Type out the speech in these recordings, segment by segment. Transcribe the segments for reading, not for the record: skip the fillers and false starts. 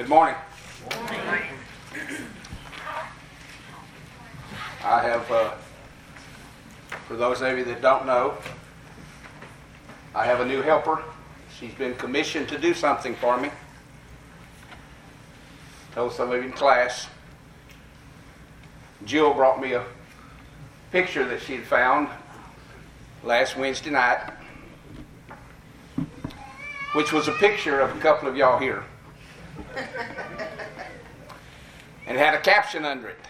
Good morning. I have, for those of you that don't know, I have a new helper. She's been commissioned to do something for me. Told some of you in class. Jill brought me a picture that she'd found last Wednesday night, which was a picture of a couple of y'all here. And it had a caption under it.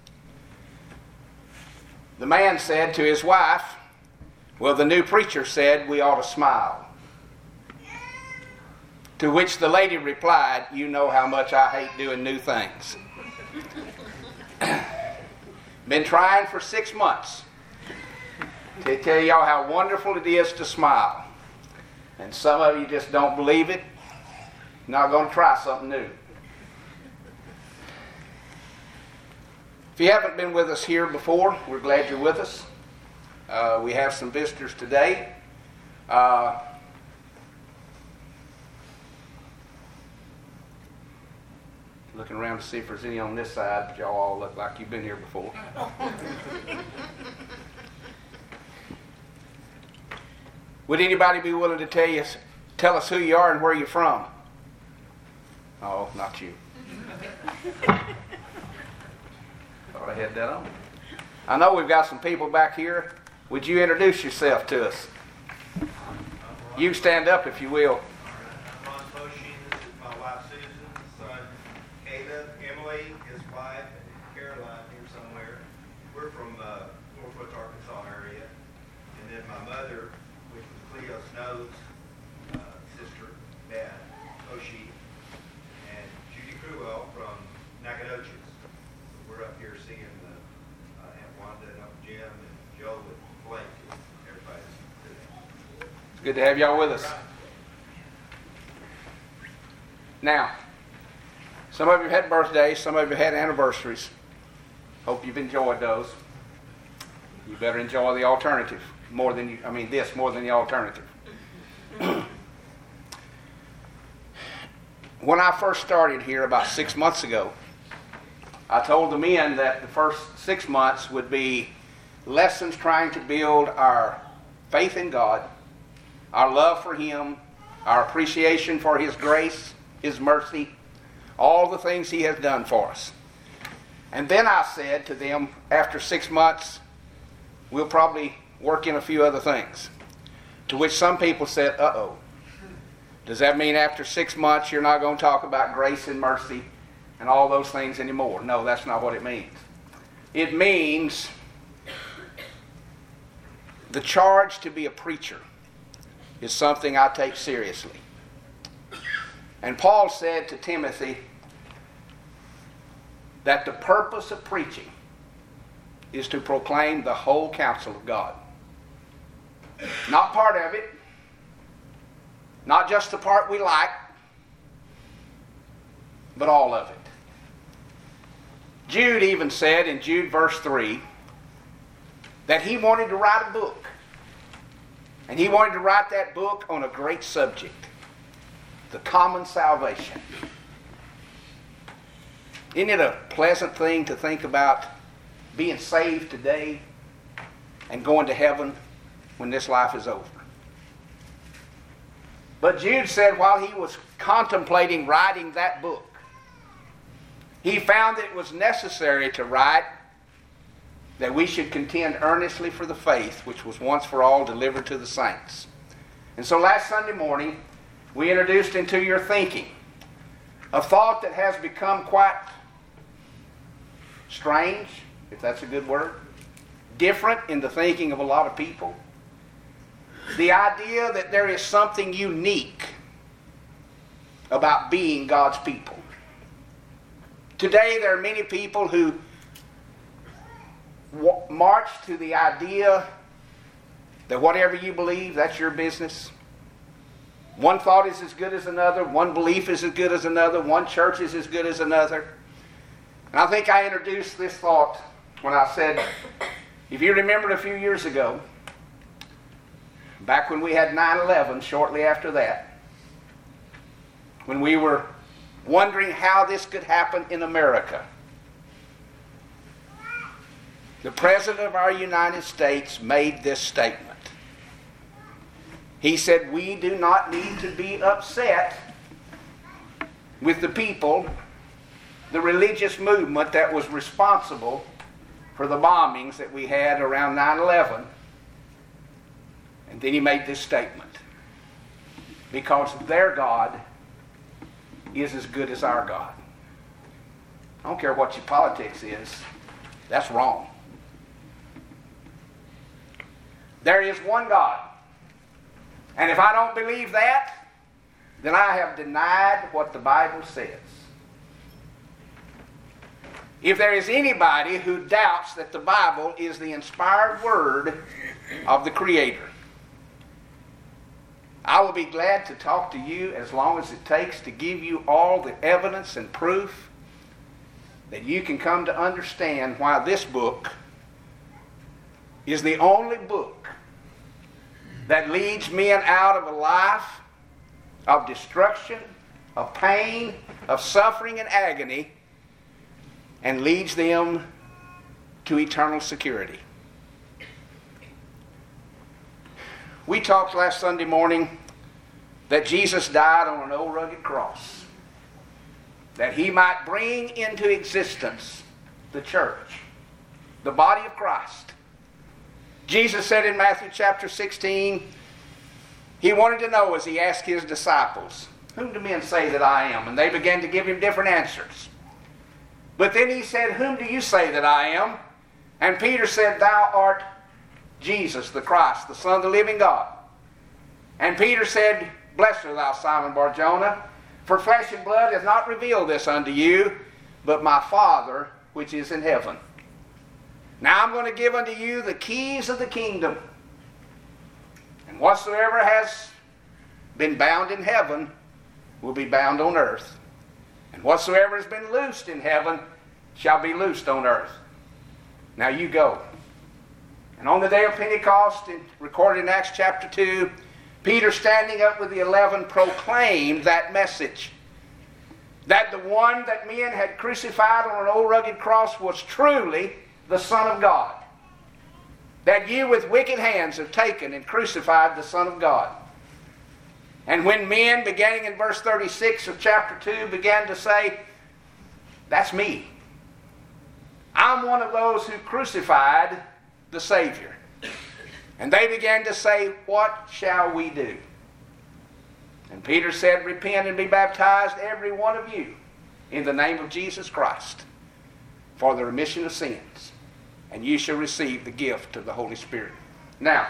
The man said to his wife, "Well, the new preacher said we ought to smile." To which the lady replied, "You know how much I hate doing new things." Been trying for 6 months to tell y'all how wonderful it is to smile. And some of you just don't believe it. Not going to try something new. If you haven't been with us here before, we're glad you're with us. We have some visitors today. Looking around to see if there's any on this side, but y'all all look like you've been here before. Would anybody be willing to tell us who you are and where you're from? Oh, not you. Thought I had that on. I know we've got some people back here. Would you introduce yourself to us? You stand up if you will. I'm Ron Boshi. This is my wife Susan, son Caleb, Emily, his wife, and Caroline here somewhere. We're from Northwest Arkansas area. And then my mother, which was Cleo Snow's sister, Beth Boshi, and Judy Crewell from Nacogdoches. We're up here seeing Aunt Wanda and Uncle Jim and Joe and Blake and everybody. It's good to have y'all with us. Now, some of you had birthdays, some of you had anniversaries. Hope you've enjoyed those. You better enjoy the alternative more than the alternative. When I first started here about 6 months ago, I told the men that the first 6 months would be lessons trying to build our faith in God, our love for Him, our appreciation for His grace, His mercy, all the things He has done for us. And then I said to them, after 6 months, we'll probably work in a few other things. To which some people said, uh-oh. Does that mean after 6 months you're not going to talk about grace and mercy and all those things anymore? No, that's not what it means. It means the charge to be a preacher is something I take seriously. And Paul said to Timothy that the purpose of preaching is to proclaim the whole counsel of God. Not part of it, not just the part we like, but all of it. Jude even said in Jude verse 3 that he wanted to write a book. And he wanted to write that book on a great subject, the common salvation. Isn't it a pleasant thing to think about being saved today and going to heaven when this life is over? But Jude said while he was contemplating writing that book, he found that it was necessary to write that we should contend earnestly for the faith which was once for all delivered to the saints. And so last Sunday morning, we introduced into your thinking a thought that has become quite strange, if that's a good word, different in the thinking of a lot of people. The idea that there is something unique about being God's people. Today there are many people who march to the idea that whatever you believe, that's your business. One thought is as good as another. One belief is as good as another. One church is as good as another. And I think I introduced this thought when I said, if you remember a few years ago, back when we had 9/11, shortly after that, when we were wondering how this could happen in America. The President of our United States made this statement. He said, we do not need to be upset with the people, the religious movement that was responsible for the bombings that we had around 9/11. And then he made this statement. Because their God is as good as our God. I don't care what your politics is. That's wrong. There is one God. And if I don't believe that, then I have denied what the Bible says. If there is anybody who doubts that the Bible is the inspired word of the Creator, I will be glad to talk to you as long as it takes to give you all the evidence and proof that you can come to understand why this book is the only book that leads men out of a life of destruction, of pain, of suffering and agony, and leads them to eternal security. We talked last Sunday morning that Jesus died on an old rugged cross, that he might bring into existence the church, the body of Christ. Jesus said in Matthew chapter 16, he wanted to know as he asked his disciples, whom do men say that I am? And they began to give him different answers. But then he said, whom do you say that I am? And Peter said, thou art Jesus, the Christ, the Son of the living God. And Peter said, blessed art thou, Simon Bar-Jonah, for flesh and blood hath not revealed this unto you, but my Father which is in heaven. Now I'm going to give unto you the keys of the kingdom. And whatsoever has been bound in heaven will be bound on earth. And whatsoever has been loosed in heaven shall be loosed on earth. Now you go. And on the day of Pentecost, recorded in Acts chapter 2, Peter, standing up with the 11, proclaimed that message. That the one that men had crucified on an old rugged cross was truly the Son of God. That you with wicked hands have taken and crucified the Son of God. And when men, beginning in verse 36 of chapter 2, began to say, that's me. I'm one of those who crucified the Savior. And they began to say, what shall we do? And Peter said, repent and be baptized, every one of you, in the name of Jesus Christ, for the remission of sins. And you shall receive the gift of the Holy Spirit. Now,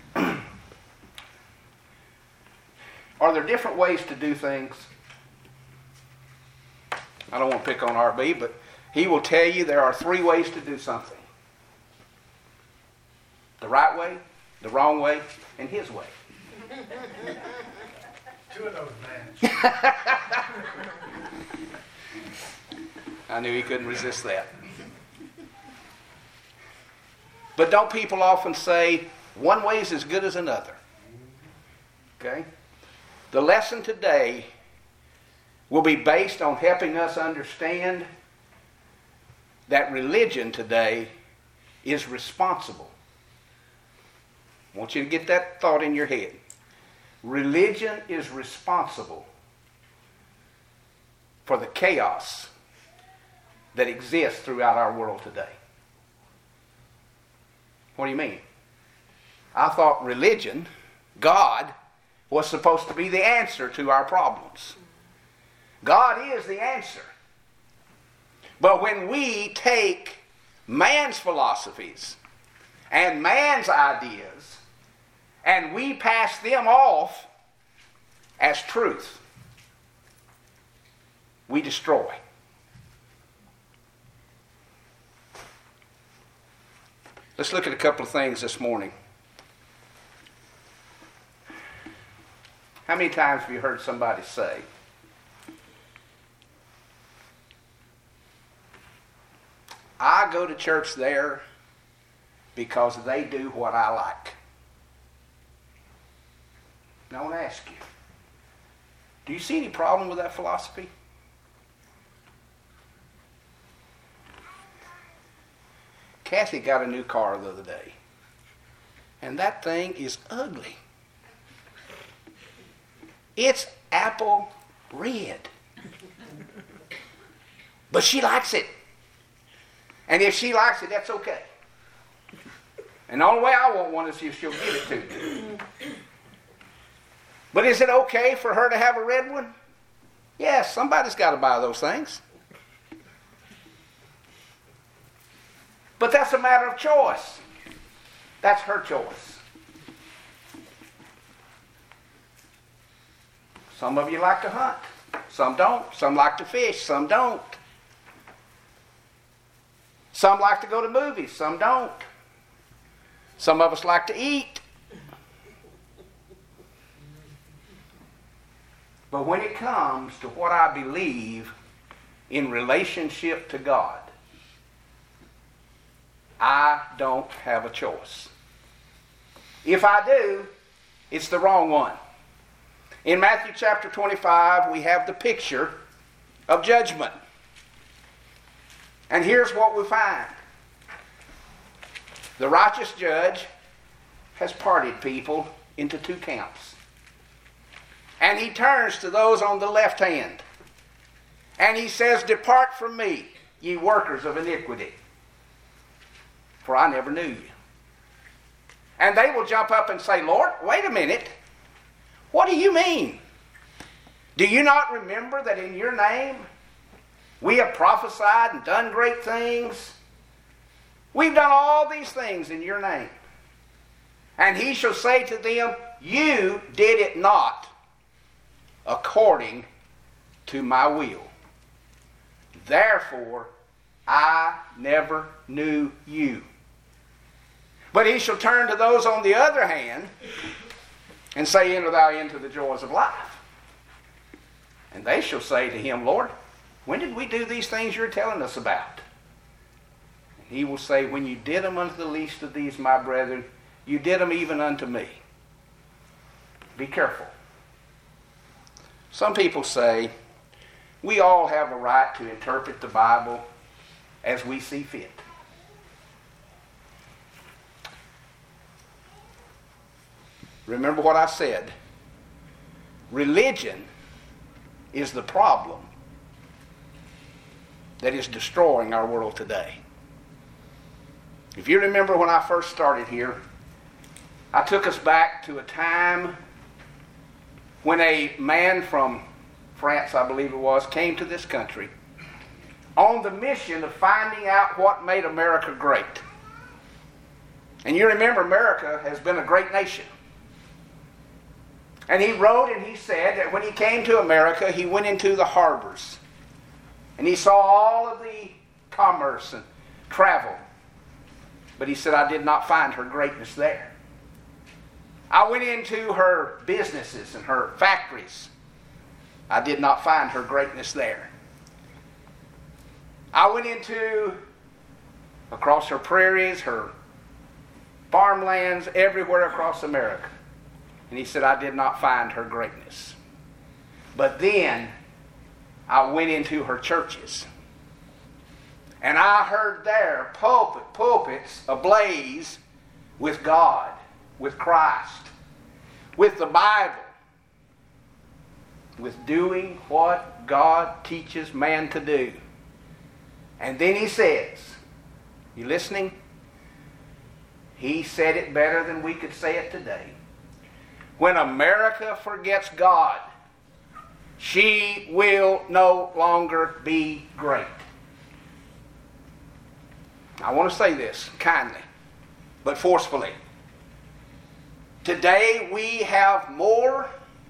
are there different ways to do things? I don't want to pick on RB, but he will tell you there are 3 ways to do something. The right way, the wrong way, and his way. 2 of those man. I knew he couldn't resist that. But don't people often say, one way is as good as another? Okay? The lesson today will be based on helping us understand that religion today is responsible. I want you to get that thought in your head. Religion is responsible for the chaos that exists throughout our world today. What do you mean? I thought religion, God, was supposed to be the answer to our problems. God is the answer. But when we take man's philosophies and man's ideas and we pass them off as truth, we destroy. Let's look at a couple of things this morning. How many times have you heard somebody say, I go to church there because they do what I like? Now I want to ask you, do you see any problem with that philosophy? Kathy got a new car the other day. And that thing is ugly. It's apple red. But she likes it. And if she likes it, that's okay. And the only way I want one is if she'll give it to me. But is it okay for her to have a red one? Yes, somebody's got to buy those things. But that's a matter of choice. That's her choice. Some of you like to hunt. Some don't. Some like to fish. Some don't. Some like to go to movies. Some don't. Some of us like to eat. But when it comes to what I believe in relationship to God, I don't have a choice. If I do, it's the wrong one. In Matthew chapter 25, we have the picture of judgment. And here's what we find. The righteous judge has parted people into two camps. And he turns to those on the left hand. And he says, "Depart from me, ye workers of iniquity, for I never knew you." And they will jump up and say, "Lord, wait a minute. What do you mean? Do you not remember that in your name we have prophesied and done great things? We've done all these things in your name." And he shall say to them, "You did it not according to my will. Therefore, I never knew you." But he shall turn to those on the other hand and say, "Enter thou into the joys of life." And they shall say to him, "Lord, when did we do these things you're telling us about?" And he will say, "When you did them unto the least of these, my brethren, you did them even unto me." Be careful. Some people say, we all have a right to interpret the Bible as we see fit. Remember what I said. Religion is the problem that is destroying our world today. If you remember when I first started here, I took us back to a time when a man from France, I believe it was, came to this country on the mission of finding out what made America great. And you remember America has been a great nation. And he wrote and he said that when he came to America, he went into the harbors. And he saw all of the commerce and travel. But he said, "I did not find her greatness there. I went into her businesses and her factories. I did not find her greatness there. I went across her prairies, her farmlands, everywhere across America. And he said, I did not find her greatness. But then I went into her churches. And I heard there pulpits ablaze with God, with Christ, with the Bible, with doing what God teaches man to do. And then he says, you listening? He said it better than we could say it today. When America forgets God, she will no longer be great. I want to say this kindly, but forcefully. Today we have more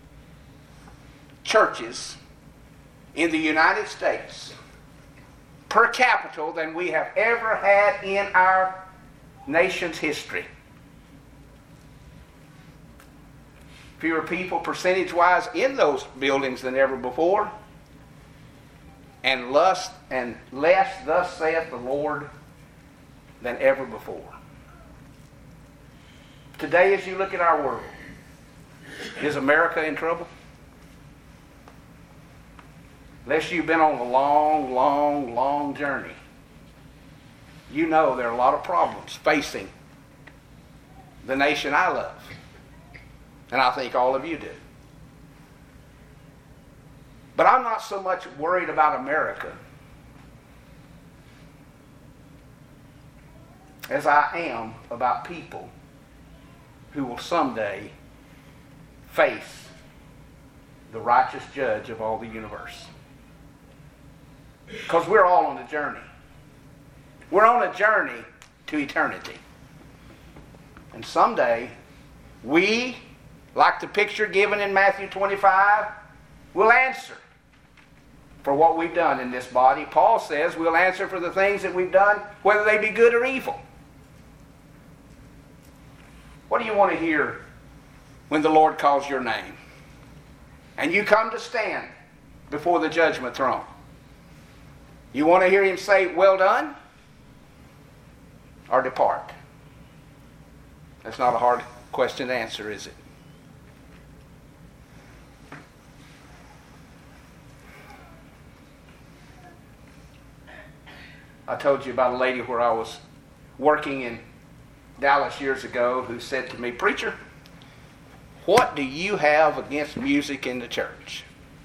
churches in the United States per capita than we have ever had in our nation's history. Fewer people percentage-wise in those buildings than ever before. And less, thus saith the Lord, than ever before. Today, as you look at our world, is America in trouble? Unless you've been on a long, long, long journey, you know there are a lot of problems facing the nation I love. And I think all of you do. But I'm not so much worried about America as I am about people who will someday face the righteous judge of all the universe. Because we're all on a journey. We're on a journey to eternity. And someday, we, like the picture given in Matthew 25, will answer for what we've done in this body. Paul says we'll answer for the things that we've done, whether they be good or evil. What do you want to hear when the Lord calls your name and you come to stand before the judgment throne? You want to hear him say, well done, or depart? That's not a hard question to answer, is it? I told you about a lady where I was working in Dallas years ago who said to me, preacher, what do you have against music in the church?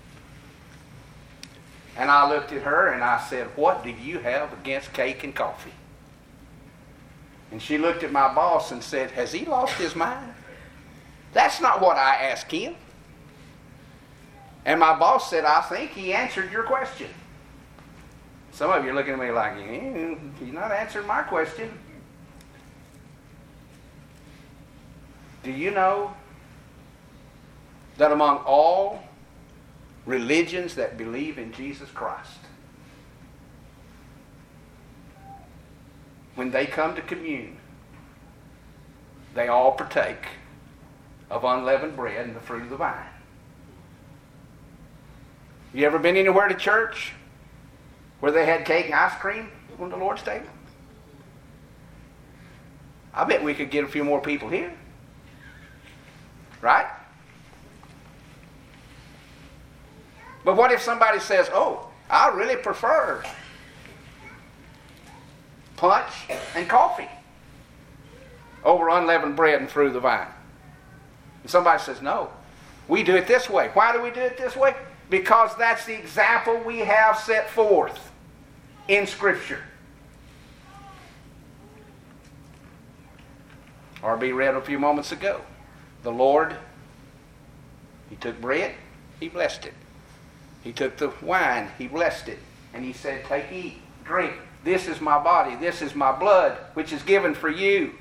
And I looked at her and I said, what do you have against cake and coffee? And she looked at my boss and said, has he lost his mind? That's not what I asked him. And my boss said, I think he answered your question. Some of you are looking at me like, you're not answering my question. Do you know that among all religions that believe in Jesus Christ, when they come to commune, they all partake of unleavened bread and the fruit of the vine? You ever been anywhere to church where they had cake and ice cream on the Lord's table? I bet we could get a few more people here. Right? But what if somebody says, oh, I really prefer punch and coffee over unleavened bread and fruit of the vine? And somebody says, no, we do it this way. Why do we do it this way? Because that's the example we have set forth in Scripture. R.B. read a few moments ago. The Lord, he took bread, he blessed it. He took the wine, he blessed it. And he said, take, eat, drink. This is my body, this is my blood, which is given for you.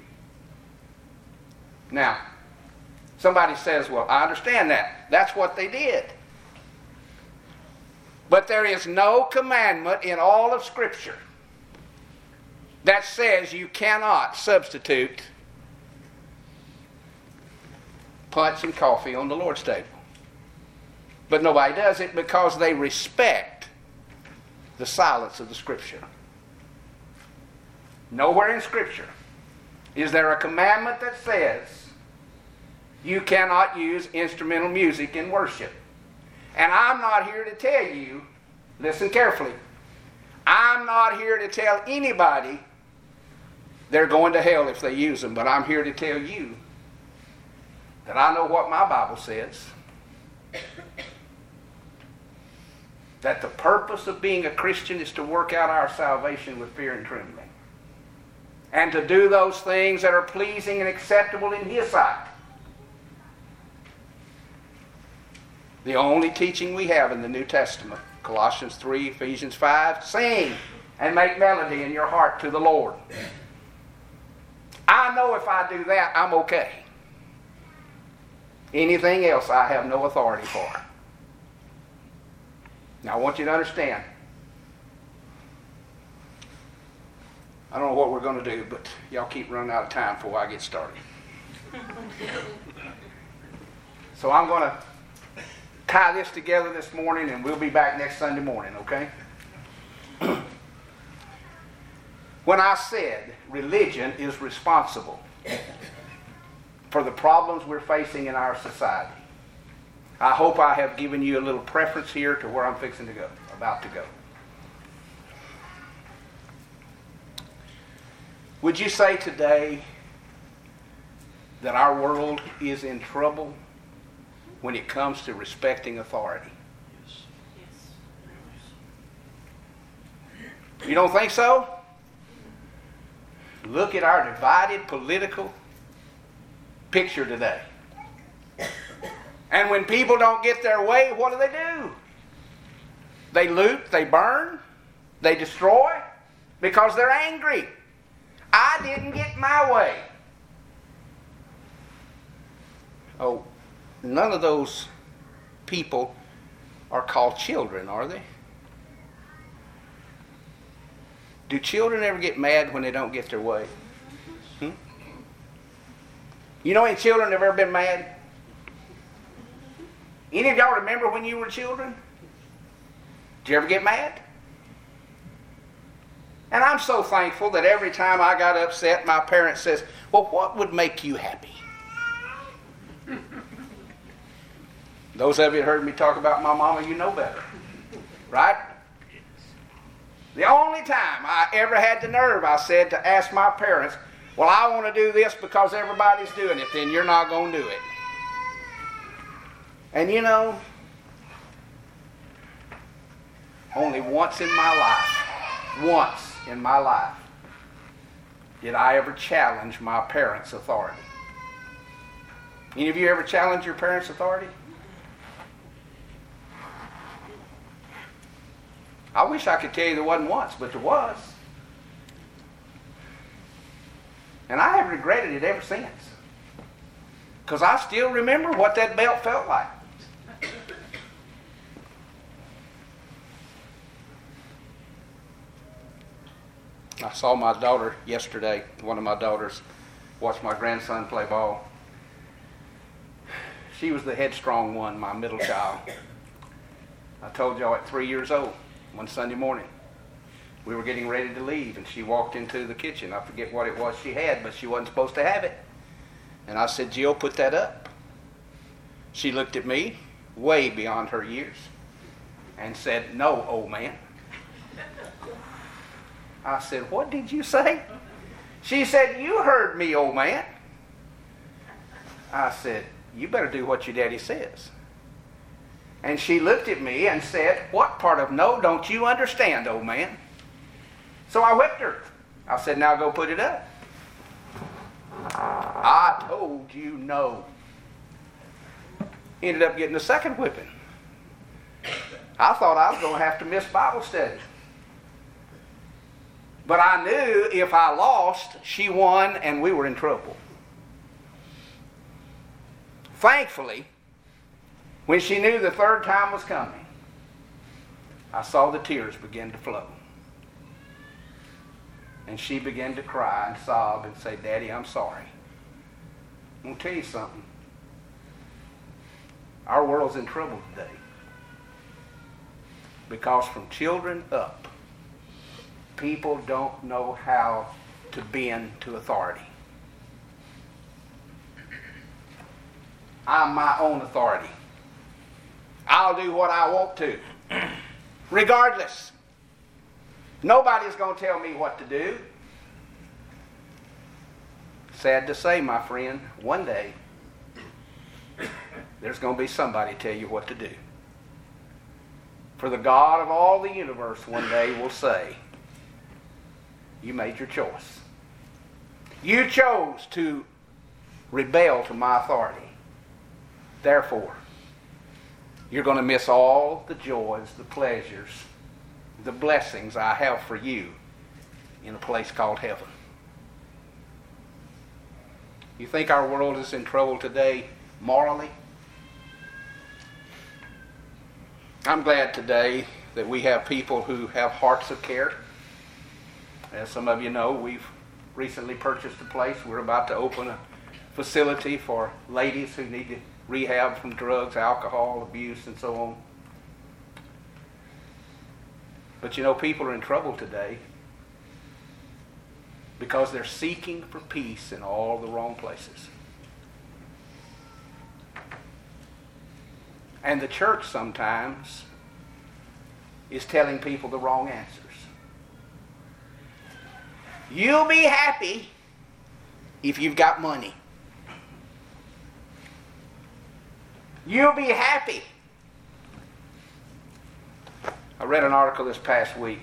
Now, somebody says, well, I understand that. That's what they did. But there is no commandment in all of Scripture that says you cannot substitute punch and coffee on the Lord's table. But nobody does it because they respect the silence of the Scripture. Nowhere in Scripture is there a commandment that says you cannot use instrumental music in worship. And I'm not here to tell you, listen carefully, I'm not here to tell anybody they're going to hell if they use them, but I'm here to tell you that I know what my Bible says. That the purpose of being a Christian is to work out our salvation with fear and trembling. And to do those things that are pleasing and acceptable in His sight. The only teaching we have in the New Testament, Colossians 3, Ephesians 5, sing and make melody in your heart to the Lord. I know if I do that, I'm okay. Anything else I have no authority for. Now I want you to understand, I don't know what we're going to do, but y'all keep running out of time before I get started. So I'm going to tie this together this morning and we'll be back next Sunday morning, okay? When I said religion is responsible for the problems we're facing in our society, I hope I have given you a little preference here to where I'm fixing to go, about to go. Would you say today that our world is in trouble when it comes to respecting authority? You don't think so? Look at our divided political picture today. And when people don't get their way, what do? They loot, they burn, they destroy because they're angry. I didn't get my way. Oh, none of those people are called children, are they? Do children ever get mad when they don't get their way? You know any children have ever been mad? Any of y'all remember when you were children? Did you ever get mad? And I'm so thankful that every time I got upset, my parents says, well, what would make you happy? Those of you that heard me talk about my mama, you know better. Right? The only time I ever had the nerve, I said, to ask my parents, well, I want to do this because everybody's doing it, then you're not going to do it. And you know, only once in my life, did I ever challenge my parents' authority. Any of you ever challenge your parents' authority? I wish I could tell you there wasn't once, but there was. And I have regretted it ever since. Because I still remember what that belt felt like. I saw my daughter yesterday, one of my daughters, watch my grandson play ball. She was the headstrong one, my middle child. I told y'all at 3 years old, one Sunday morning, we were getting ready to leave, and she walked into the kitchen. I forget what it was she had, but she wasn't supposed to have it. And I said, Jill, put that up. She looked at me, way beyond her years, and said, no, old man. I said, what did you say? She said, you heard me, old man. I said, you better do what your daddy says. And she looked at me and said, what part of no don't you understand, old man? So I whipped her. I said, now go put it up. I told you no. Ended up getting a second whipping. I thought I was going to have to miss Bible study. But I knew if I lost, she won and we were in trouble. Thankfully, when she knew the third time was coming, I saw the tears begin to flow. And she began to cry and sob and say, Daddy, I'm sorry. I'm going to tell you something. Our world's in trouble today. Because from children up, people don't know how to bend to authority. I'm my own authority. I'll do what I want to. Regardless. Nobody's going to tell me what to do. Sad to say, my friend, one day there's going to be somebody tell you what to do. For the God of all the universe one day will say, you made your choice. You chose to rebel to my authority. Therefore, you're going to miss all the joys, the pleasures, the blessings I have for you in a place called heaven. You think our world is in trouble today morally? I'm glad today that we have people who have hearts of care. As some of you know, we've recently purchased a place. We're about to open a facility for ladies who need to rehab from drugs, alcohol, abuse, and so on. But you know, people are in trouble today because they're seeking for peace in all the wrong places. And the church sometimes is telling people the wrong answers. You'll be happy if you've got money. You'll be happy. I read an article this past week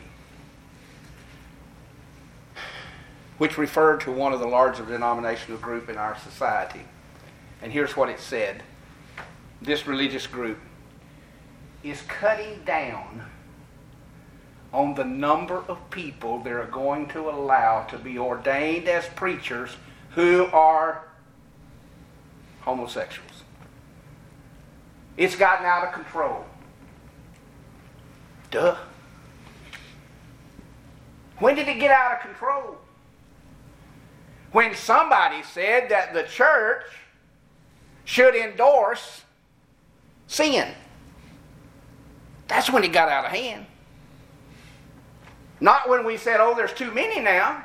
which referred to one of the larger denominational group in our society. And here's what it said. This religious group is cutting down on the number of people they're going to allow to be ordained as preachers who are homosexuals. It's gotten out of control. Duh. When did it get out of control? When somebody said that the church should endorse sin. That's when it got out of hand. Not when we said, oh, there's too many now.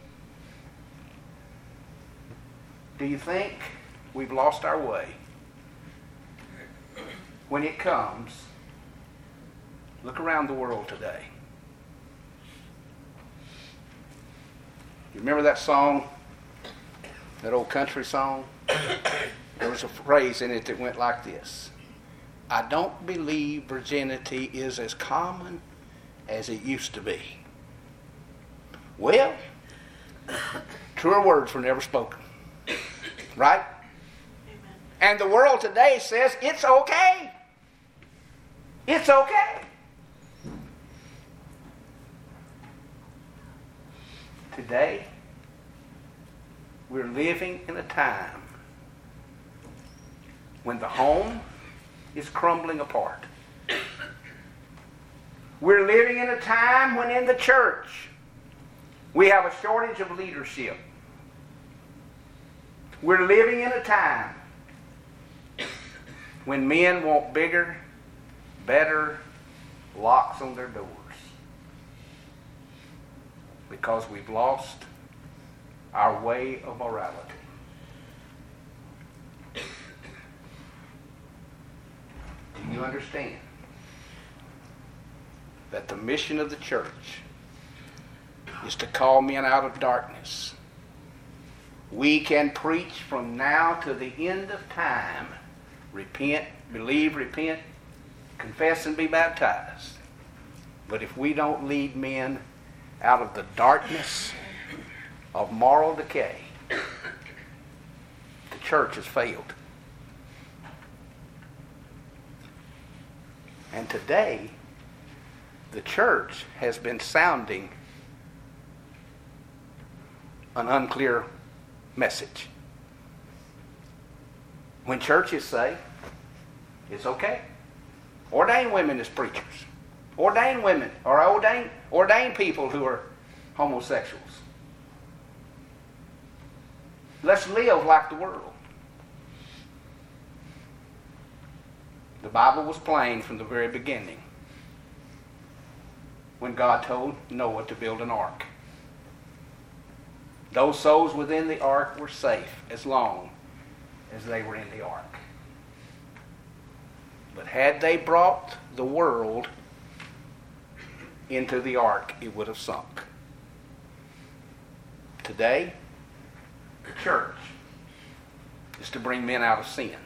Do you think we've lost our way when it comes? Look around the world today. You remember that song? That old country song? There was a phrase in it that went like this. I don't believe virginity is as common as it used to be. Well, truer words were never spoken. Right? Amen. And the world today says it's okay. It's okay. Today, we're living in a time when the home is crumbling apart. We're living in a time when in the church we have a shortage of leadership. We're living in a time when men want bigger, better locks on their doors because we've lost our way of morality. Do you understand that the mission of the church is to call men out of darkness? We can preach from now to the end of time. Repent, believe, repent, confess, and be baptized. But if we don't lead men out of the darkness of moral decay, the church has failed. And today, the church has been sounding an unclear message. When churches say, it's okay. Ordain women as preachers. Ordain women, or ordain people who are homosexuals. Let's live like the world. The Bible was plain from the very beginning when God told Noah to build an ark. Those souls within the ark were safe as long as they were in the ark. But had they brought the world into the ark, it would have sunk. Today, the church is to bring men out of sin.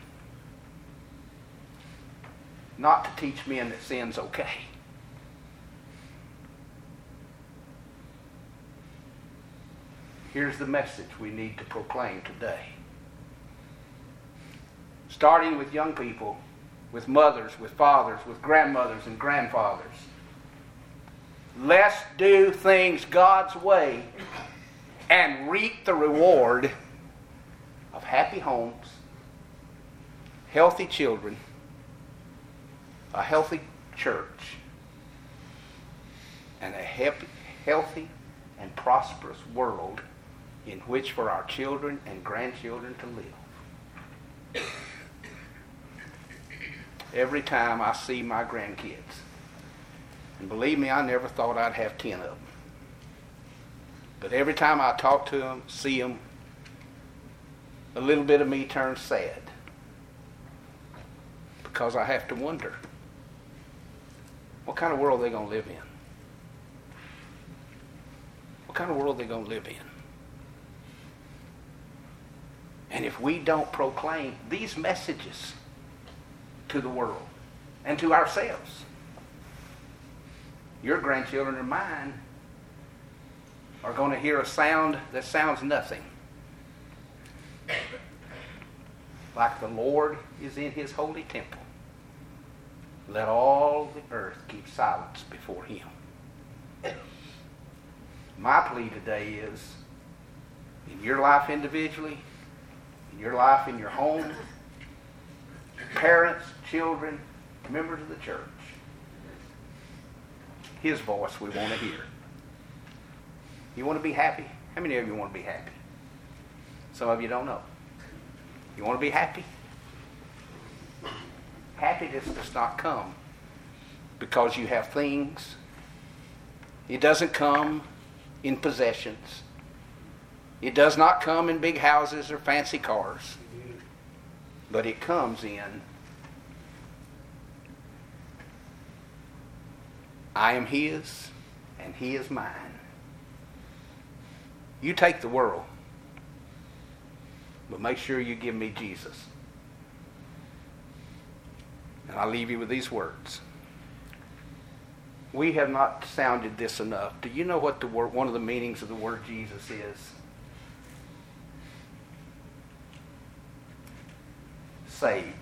Not to teach men that sin's okay. Here's the message we need to proclaim today. Starting with young people, with mothers, with fathers, with grandmothers and grandfathers. Let's do things God's way and reap the reward of happy homes, healthy children, a healthy church, and a healthy and prosperous world in which for our children and grandchildren to live. Every time I see my grandkids, and believe me, I never thought I'd have 10 of them. But every time I talk to them, see them, a little bit of me turns sad. Because I have to wonder, what kind of world are they going to live in? What kind of world are they going to live in? And if we don't proclaim these messages to the world and to ourselves, your grandchildren or mine are going to hear a sound that sounds nothing. Like the Lord is in his holy temple. Let all the earth keep silence before him. My plea today is, in your life individually, in your life in your home, parents, children, members of the church, his voice we want to hear. You want to be happy? How many of you want to be happy? Some of you don't know. You want to be happy? Happiness does not come because you have things. It doesn't come in possessions. It does not come in big houses or fancy cars. But it comes in, I am his and he is mine. You take the world, but make sure you give me Jesus. And I'll leave you with these words. We have not sounded this enough. Do you know what the word, one of the meanings of the word Jesus is? Saved.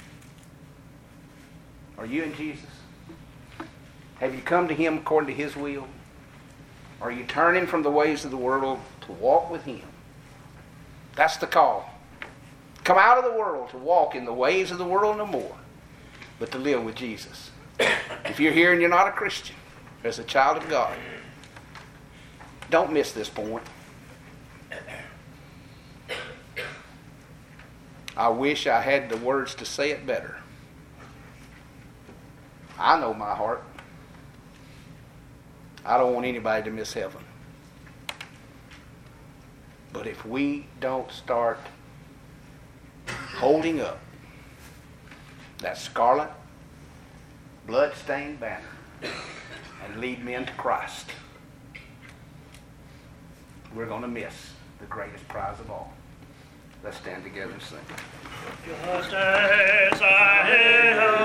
Are you in Jesus? Have you come to him according to his will? Are you turning from the ways of the world to walk with him? That's the call. Come out of the world to walk in the ways of the world no more, but to live with Jesus. If you're here and you're not a Christian, as a child of God, don't miss this point. I wish I had the words to say it better. I know my heart. I don't want anybody to miss heaven. But if we don't start holding up that scarlet, blood-stained banner and lead men to Christ, we're going to miss the greatest prize of all. Let's stand together and sing. Just as I have